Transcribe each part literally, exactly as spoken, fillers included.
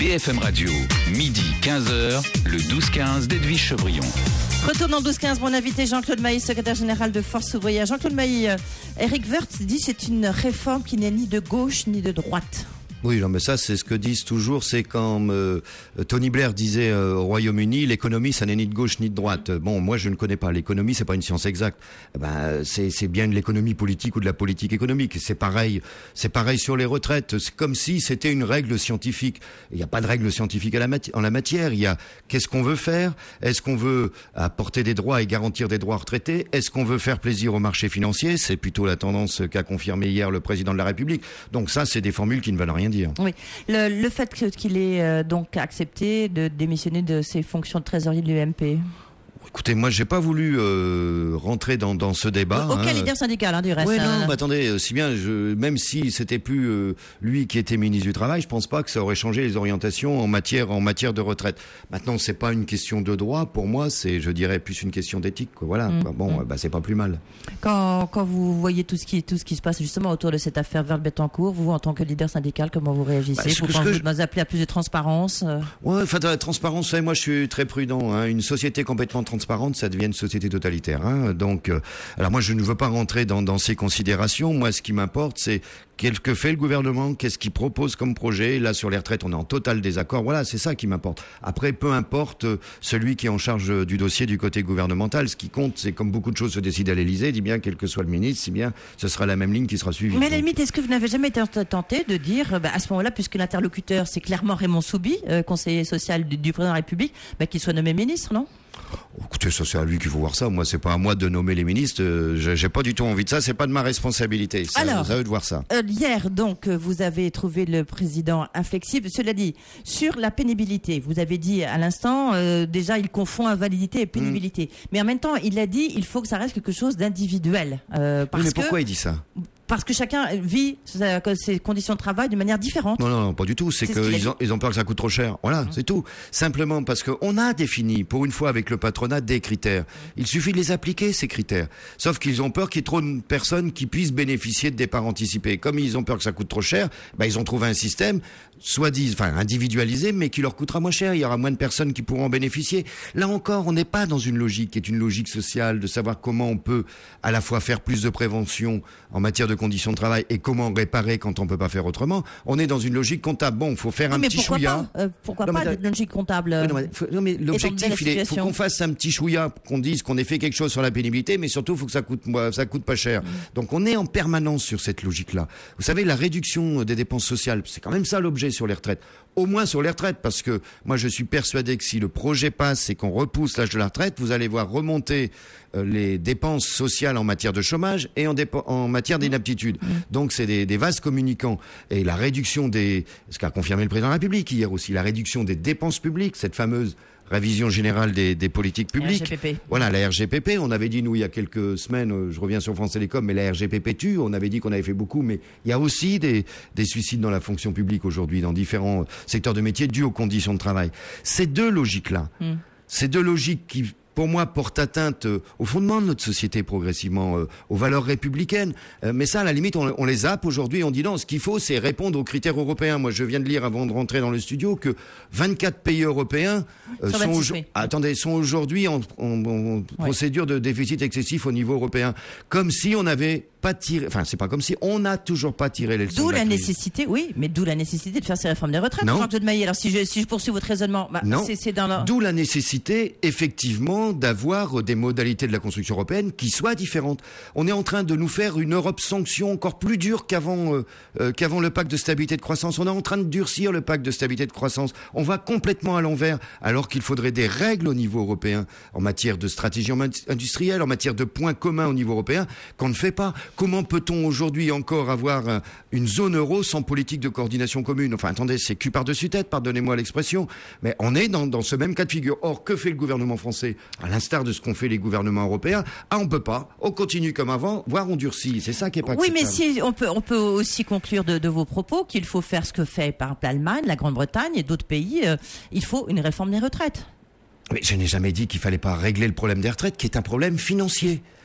B F M Radio, midi quinze heures, le douze quinze d'Edwige Chevrillon. Retour dans le douze quinze, mon invité Jean-Claude Mailly, secrétaire général de Force ouvrière. Jean-Claude Mailly, euh, Éric Woerth dit que c'est une réforme qui n'est ni de gauche ni de droite. Oui, non, mais ça, c'est ce que disent toujours. C'est quand euh, Tony Blair disait euh, au Royaume-Uni, l'économie, ça n'est ni de gauche ni de droite. Bon, moi, je ne connais pas. L'économie, c'est pas une science exacte. Ben, c'est, c'est bien de l'économie politique ou de la politique économique. C'est pareil. C'est pareil sur les retraites. C'est comme si c'était une règle scientifique. Il n'y a pas de règle scientifique à la mati- en la matière. Il y a qu'est-ce qu'on veut faire. Est-ce qu'on veut apporter des droits et garantir des droits retraités? Est-ce qu'on veut faire plaisir au marché financier? C'est plutôt la tendance qu'a confirmé hier le président de la République. Donc ça, c'est des formules qui ne veulent rien dire. Oui, le, le fait qu'il ait euh, donc accepté de démissionner de ses fonctions de trésorier de l'U M P. Écoutez, moi, j'ai pas voulu euh, rentrer dans, dans ce débat. Aucun hein. leader syndical, hein, du reste. Oui, hein. non, bah, attendez, si bien, je, même si c'était plus euh, lui qui était ministre du Travail, je pense pas que ça aurait changé les orientations en matière en matière de retraite. Maintenant, c'est pas une question de droit, pour moi, c'est, je dirais, plus une question d'éthique, quoi. Voilà. Mmh. Quoi. Bon, mmh. bah, c'est pas plus mal. Quand, quand vous voyez tout ce qui tout ce qui se passe justement autour de cette affaire Woerth-Bettencourt, vous, en tant que leader syndical, comment vous réagissez? Bah, Vous pensez que vous appelez à plus de transparence? Ouais, enfin, la transparence, vous savez, moi, je suis très prudent. Hein. Une société complètement transparente, ça devient une société totalitaire. Hein. Donc, euh, alors moi, je ne veux pas rentrer dans, dans ces considérations. Moi, ce qui m'importe, c'est qu'est-ce que fait le gouvernement, qu'est-ce qu'il propose comme projet. Là, sur les retraites, on est en total désaccord. Voilà, c'est ça qui m'importe. Après, peu importe euh, celui qui est en charge du dossier du côté gouvernemental. Ce qui compte, c'est comme beaucoup de choses se décident à l'Élysée, dit bien, quel que soit le ministre, si bien, ce sera la même ligne qui sera suivie. Mais à la limite, est-ce que vous n'avez jamais été tenté de dire, bah, à ce moment-là, puisque l'interlocuteur, c'est clairement Raymond Soubi, euh, conseiller social du, du président de la République, bah, qu'il soit nommé ministre, non? Écoutez, ça c'est à lui qu'il faut voir ça. Moi, c'est pas à moi de nommer les ministres. Euh, j'ai, j'ai pas du tout envie de ça. C'est pas de ma responsabilité. C'est Alors, à eux de voir ça. Euh, hier, donc, vous avez trouvé le président inflexible. Cela dit, sur la pénibilité, vous avez dit à l'instant, euh, déjà, il confond invalidité et pénibilité. Mmh. Mais en même temps, il a dit, il faut que ça reste quelque chose d'individuel. Euh, parce oui, mais pourquoi que... il dit ça? Parce que chacun vit ses conditions de travail de manière différente. Non, non, non, pas du tout. C'est, c'est qu'ils ont, ils ont peur que ça coûte trop cher. Voilà, mmh. c'est tout. Simplement parce qu'on a défini, pour une fois avec le patronat, des critères. Il suffit de les appliquer, ces critères. Sauf qu'ils ont peur qu'il y ait trop de personnes qui puissent bénéficier de départs anticipés. Comme ils ont peur que ça coûte trop cher, ben, ils ont trouvé un système, soit dit, enfin, individualisé, mais qui leur coûtera moins cher. Il y aura moins de personnes qui pourront en bénéficier. Là encore, on n'est pas dans une logique qui est une logique sociale de savoir comment on peut à la fois faire plus de prévention en matière de conditions de travail et comment réparer quand on peut pas faire autrement. On est dans une logique comptable. Bon, il faut faire oui, un mais petit pourquoi chouïa. Pas, euh, pourquoi non, pas mais, de logique comptable? Euh, non, mais, faut, non, mais l'objectif, il est, faut qu'on fasse un petit chouïa, qu'on dise qu'on ait fait quelque chose sur la pénibilité, mais surtout, il faut que ça coûte, ça coûte pas cher. Mmh. Donc, on est en permanence sur cette logique-là. Vous savez, la réduction des dépenses sociales, c'est quand même ça l'objet sur les retraites. Au moins sur les retraites, parce que moi, je suis persuadé que si le projet passe et qu'on repousse l'âge de la retraite, vous allez voir remonter euh, les dépenses sociales en matière de chômage et en, dépe- en matière d'inaptitude. Mmh. Donc, c'est des, des vases communicants. Et la réduction des, ce qu'a confirmé le président de la République hier aussi, la réduction des dépenses publiques, cette fameuse révision générale des, des politiques publiques. R G P P. Voilà, la R G P P. On avait dit, nous, il y a quelques semaines, euh, je reviens sur France Télécom, mais la R G P P tue. On avait dit qu'on avait fait beaucoup, mais il y a aussi des, des suicides dans la fonction publique aujourd'hui, dans différents secteurs de métiers dus aux conditions de travail. Ces deux logiques-là, mm. ces deux logiques qui, pour moi, porte atteinte euh, au fondement de notre société progressivement, euh, aux valeurs républicaines. Euh, mais ça, à la limite, on, on les zappe aujourd'hui et on dit non, ce qu'il faut, c'est répondre aux critères européens. Moi, je viens de lire avant de rentrer dans le studio que vingt-quatre pays européens euh, sont, au- attendez, sont aujourd'hui en, en, en oui. procédure de déficit excessif au niveau européen. Comme si on avait pas tiré, enfin, c'est pas comme si on n'a toujours pas tiré les leçons. D'où de la, la crise. nécessité, oui, mais d'où la nécessité de faire ces réformes des retraites, non. Jean-Claude Mailly. Alors, si je, si je poursuis votre raisonnement, bah, non. c'est, c'est dans la... D'où la nécessité, effectivement, d'avoir des modalités de la construction européenne qui soient différentes. On est en train de nous faire une Europe sanction encore plus dure qu'avant, euh, euh, qu'avant le pacte de stabilité de croissance. On est en train de durcir le pacte de stabilité de croissance. On va complètement à l'envers, alors qu'il faudrait des règles au niveau européen en matière de stratégie industrielle, en matière de points communs au niveau européen, qu'on ne fait pas. Comment peut-on aujourd'hui encore avoir un, une zone euro sans politique de coordination commune? Enfin, attendez, c'est cul par-dessus tête, pardonnez-moi l'expression, mais on est dans, dans ce même cas de figure. Or, que fait le gouvernement français? À l'instar de ce qu'ont fait les gouvernements européens, ah, on peut pas, on continue comme avant, voire on durcit. C'est ça qui est pas Oui, acceptable. mais si on peut, on peut aussi conclure de, de vos propos qu'il faut faire ce que fait par exemple l'Allemagne, la Grande-Bretagne et d'autres pays. Euh, il faut une réforme des retraites. Mais je n'ai jamais dit qu'il fallait pas régler le problème des retraites, qui est un problème financier.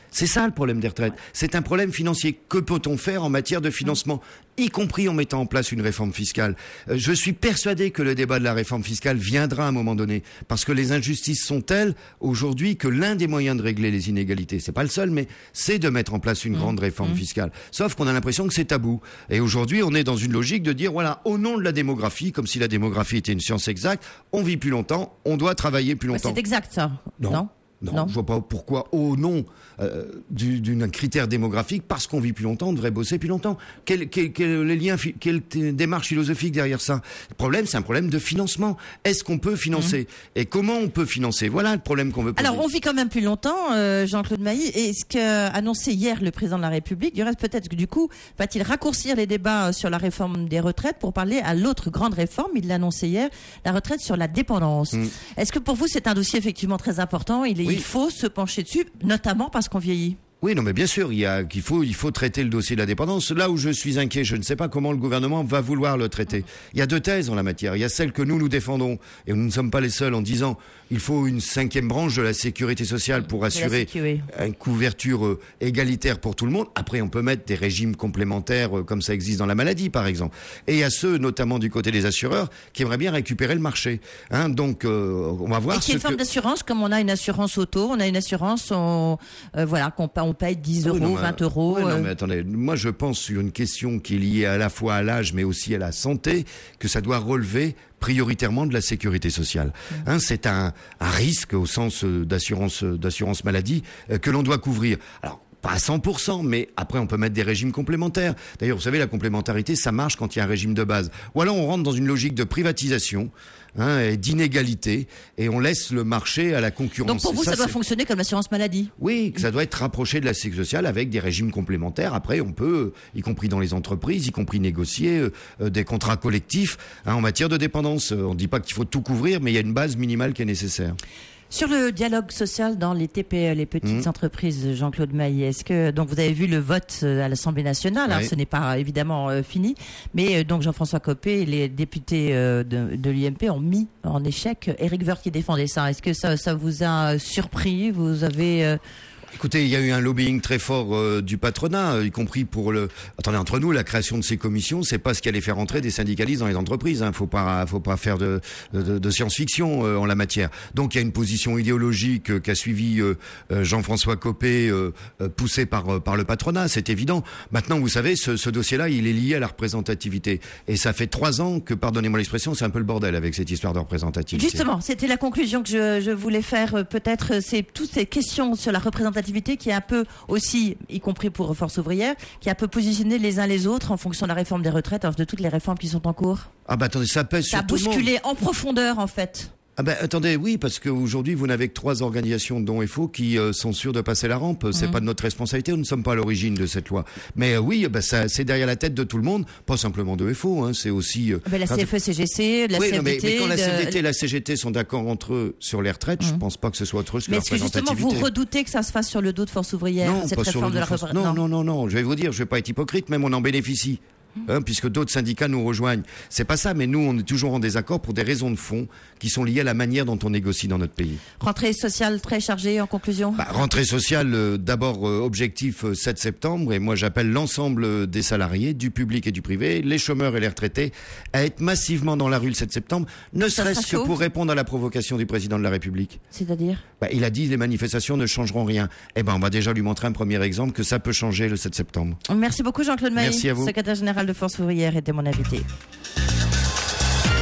C'est ça le problème des retraites. C'est un problème financier. Que peut-on faire en matière de financement, y compris en mettant en place une réforme fiscale? euh, Je suis persuadé que le débat de la réforme fiscale viendra à un moment donné, parce que les injustices sont telles aujourd'hui que l'un des moyens de régler les inégalités, c'est pas le seul, mais c'est de mettre en place une grande réforme fiscale. Sauf qu'on a l'impression que c'est tabou. Et aujourd'hui, on est dans une logique de dire, voilà, au nom de la démographie, comme si la démographie était une science exacte, on vit plus longtemps, on doit travailler plus longtemps. C'est exact, ça. Non. Non. Non, Non. je vois pas pourquoi, au nom euh, du- d'un critère démographique, parce qu'on vit plus longtemps, on devrait bosser plus longtemps. Quel, quel, quel les liens, fi- quelle t- démarche philosophique derrière ça? Le problème, c'est un problème de financement. Est-ce qu'on peut financer? Et comment on peut financer? Voilà le problème qu'on veut poser. Alors, on vit quand même plus longtemps, euh, Jean-Claude Mailly. Et ce qu'a annoncé hier le président de la République, du reste, peut-être que du coup, va-t-il raccourcir les débats sur la réforme des retraites pour parler à l'autre grande réforme? Il l'a annoncé hier, la retraite sur la dépendance. Mm. Est-ce que pour vous, c'est un dossier effectivement très important? Il, est, Oui. il faut se pencher dessus, notamment parce qu'on vieillit. Oui, non, mais bien sûr, il y a qu'il faut, il faut traiter le dossier de la dépendance. Là où je suis inquiet, je ne sais pas comment le gouvernement va vouloir le traiter. Il y a deux thèses en la matière. Il y a celle que nous nous défendons, et nous ne sommes pas les seuls en disant il faut une cinquième branche de la sécurité sociale pour assurer Sécu, oui. une couverture euh, égalitaire pour tout le monde. Après, on peut mettre des régimes complémentaires euh, comme ça existe dans la maladie, par exemple. Et il y a ceux, notamment du côté des assureurs, qui aimeraient bien récupérer le marché. Hein, donc, euh, on va voir. Et qui est une ce forme que... d'assurance, comme on a une assurance auto, on a une assurance, on, euh, voilà, qu'on pa- on paye dix euros, Oui, non, mais- vingt euros. ouais, non, euh, mais attendez, moi je pense sur une question qui est liée à la fois à l'âge, mais aussi à la santé, que ça doit relever prioritairement de la sécurité sociale. Hein, c'est un, un risque au sens euh, d'assurance euh, d'assurance maladie euh, que l'on doit couvrir. Alors, pas à cent pour cent, mais après on peut mettre des régimes complémentaires. D'ailleurs, vous savez, la complémentarité, ça marche quand il y a un régime de base. Ou alors on rentre dans une logique de privatisation, hein, et d'inégalité, et on laisse le marché à la concurrence. Donc pour vous, Et ça, doit c'est- fonctionner comme l'assurance maladie. Oui, que ça doit être rapproché de la sécurité sociale avec des régimes complémentaires. Après, on peut, euh, y compris dans les entreprises, y compris négocier euh, euh, des contrats collectifs hein, en matière de dépendance. Euh, on ne dit pas qu'il faut tout couvrir, mais il y a une base minimale qui est nécessaire. Sur le dialogue social dans les T P E, les petites Mmh. entreprises, Jean-Claude Mailly, est-ce que donc vous avez vu le vote euh, à l'Assemblée nationale, hein, Oui. ce n'est pas euh, évidemment euh, fini, mais euh, donc Jean-François Copé et les députés euh, de, de l'U M P ont mis en échec Éric Woerth qui défendait ça. Est-ce que ça, ça vous a euh, surpris? Vous avez euh, Écoutez, il y a eu un lobbying très fort euh, du patronat, euh, y compris pour le. Attendez, entre nous, la création de ces commissions, c'est pas ce qui allait faire entrer des syndicalistes dans les entreprises. Hein. Faut pas, faut pas faire de, de, de science-fiction euh, en la matière. Donc, il y a une position idéologique euh, qu'a suivi euh, euh, Jean-François Copé, euh, euh, poussée par euh, par le patronat. C'est évident. Maintenant, vous savez, ce, ce dossier-là, il est lié à la représentativité, et ça fait trois ans que, pardonnez-moi l'expression, c'est un peu le bordel avec cette histoire de représentativité. Justement, c'était la conclusion que je, je voulais faire. euh, Peut-être euh, c'est toutes ces questions sur la représentativité qui est un peu aussi, y compris pour Force ouvrière, qui a un peu positionné les uns les autres en fonction de la réforme des retraites, de toutes les réformes qui sont en cours. Ah bah attendez, ça pèse Ça a sur tout le monde. bousculé en profondeur en fait. Ah ben attendez, oui, parce qu'aujourd'hui vous n'avez que trois organisations dont F O qui euh, sont sûres de passer la rampe. C'est Mhm. pas de notre responsabilité, nous ne sommes pas à l'origine de cette loi. Mais euh, oui, ben, ça, c'est derrière la tête de tout le monde, pas simplement de F O, hein, c'est aussi. Euh, Ben, la quand- C F E C G C, la oui, C F D T. non, mais, mais quand la de- C F D T et la C G T sont d'accord entre eux sur les retraites, je Mhm. pense pas que ce soit autre chose que Mais la est-ce que justement vous représentativité. redoutez que ça se fasse sur le dos de Force ouvrière, Non, cette pas sur réforme le de la dos de force- retraite? non, non, non, non. Je vais vous dire, je vais pas être hypocrite, même on en bénéficie. Hein, puisque d'autres syndicats nous rejoignent. C'est pas ça, mais nous, on est toujours en désaccord pour des raisons de fond qui sont liées à la manière dont on négocie dans notre pays. Rentrée sociale très chargée en conclusion. Bah, rentrée sociale, euh, d'abord euh, objectif euh, sept septembre, et moi j'appelle l'ensemble euh, des salariés, du public et du privé, les chômeurs et les retraités, à être massivement dans la rue le sept septembre, ne Ça serait-ce sera que chaud. pour répondre à la provocation du président de la République. C'est-à-dire Bah, il a dit les manifestations ne changeront rien. Eh ben on va déjà lui montrer un premier exemple que ça peut changer le sept septembre. Merci beaucoup Jean-Claude Mailly, Merci à vous. secrétaire général de Force ouvrière, était mon invité.